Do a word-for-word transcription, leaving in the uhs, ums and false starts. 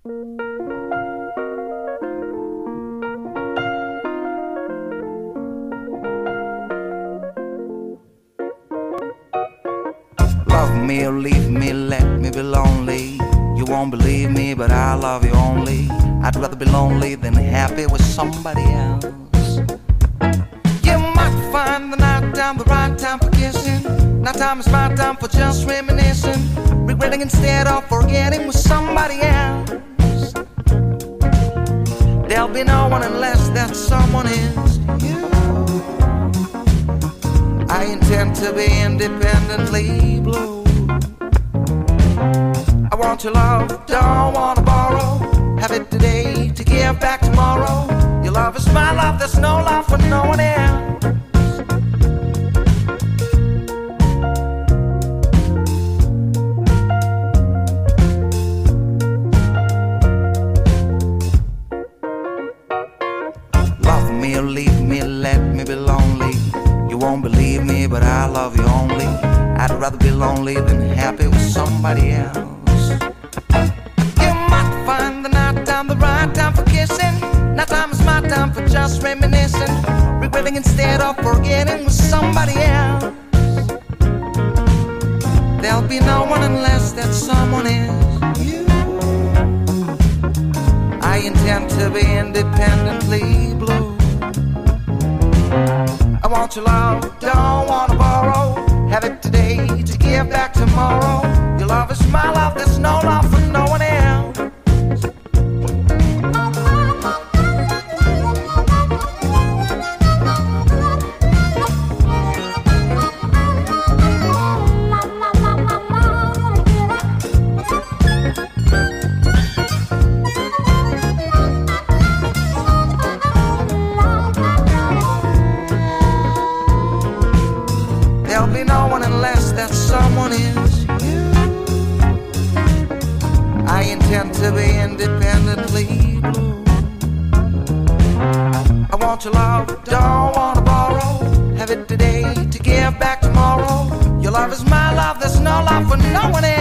Love me or leave me, let me be lonely. You won't believe me, but I love you only. I'd rather be lonely than happy with somebody else. You might find the night time the right time for kissing. Now time is my time for just reminiscing, regretting instead of forgetting with somebody else. There'll be no one unless that someone is you. I intend to be independently blue. I want your love, don't want to borrow. Have it today to give back tomorrow. Your love is my love, there's no love for no one else. Love me or leave me, let me be lonely. You won't believe me, but I love you only. I'd rather be lonely than happy with somebody else. You might find the night time the right time for kissing. Now time is my time for just reminiscing, regretting instead of forgetting with somebody else. There'll be no one unless that someone is you. I intend to be independently blue. I want your love, don't want to borrow. Have it today to give back tomorrow. Your love is my love, there's no love for no one else. There'll be no one unless that someone is you. I intend to be independently blue. I want your love, don't want to borrow. Have it today to give back tomorrow. Your love is my love, there's no love for no one else.